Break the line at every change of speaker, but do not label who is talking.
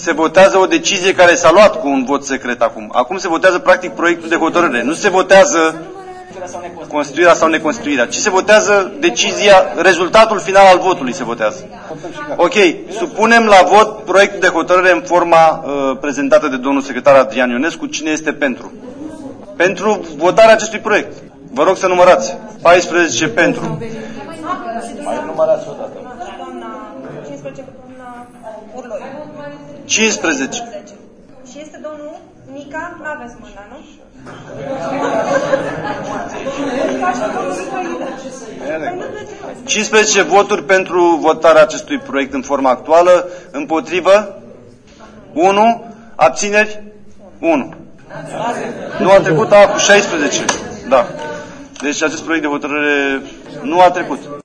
se votează o decizie care s-a luat cu un vot secret acum. Acum se votează practic proiectul de hotărâre. Nu se votează constituirea sau neconstituirea, ci se votează decizia, rezultatul final al votului se votează. Ok, supunem la vot proiectul de hotărâre în forma prezentată de domnul secretar Adrian Ionescu. Cine este pentru? Pentru votarea acestui proiect. Vă rog să numărați. 14 pentru.
Mai numărați o dată.
15.
Și este domnul Nica, nu aveți mâna, nu?
15 voturi pentru votarea acestui proiect în forma actuală, împotrivă 1, abțineri 1. Nu a trecut, cu 16. Da. Deci acest proiect de hotărâre nu a trecut.